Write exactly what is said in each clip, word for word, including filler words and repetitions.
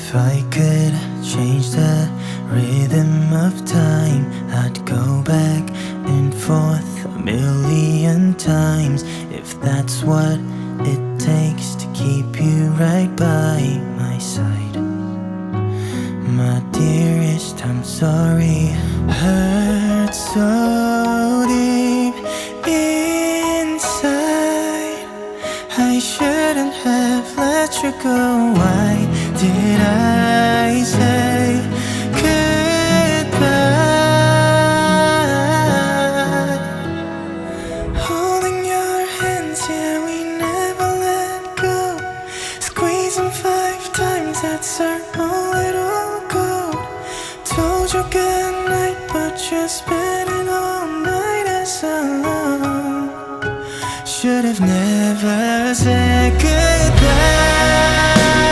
If I could change the rhythm of time, I'd go back and forth a million times. If that's what it takes to keep you right by my side. My dearest, I'm sorry. Hurt so deep inside, I shouldn't have let you go. Why did I say goodbye? Holding your hands, yeah, we never let go. Squeezing five times, that's our own little code. Told you good night, but you're spending all night as alone. Should've never said goodbye.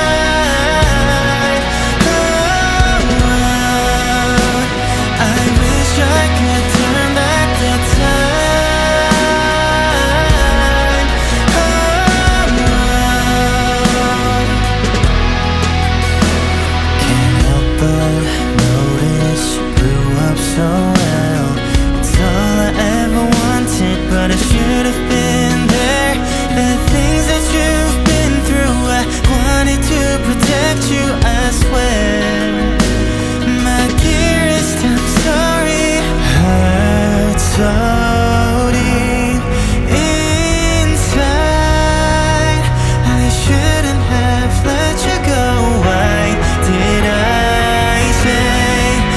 But I should have been there. The things that you've been through, I wanted to protect you, I swear. My dearest, I'm sorry. Hurt so deep inside, I shouldn't have let you go. Why did I say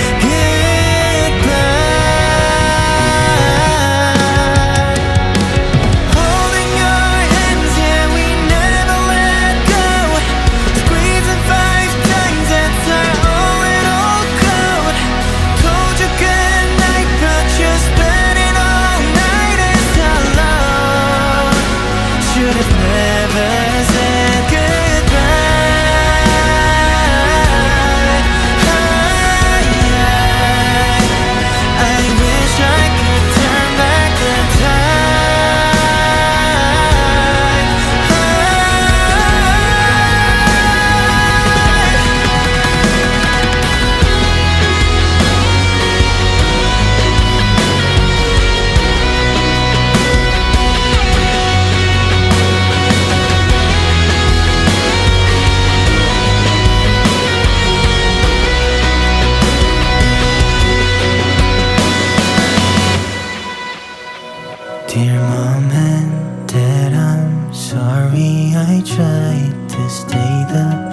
Dear Mom and Dad, I'm sorry I tried to stay the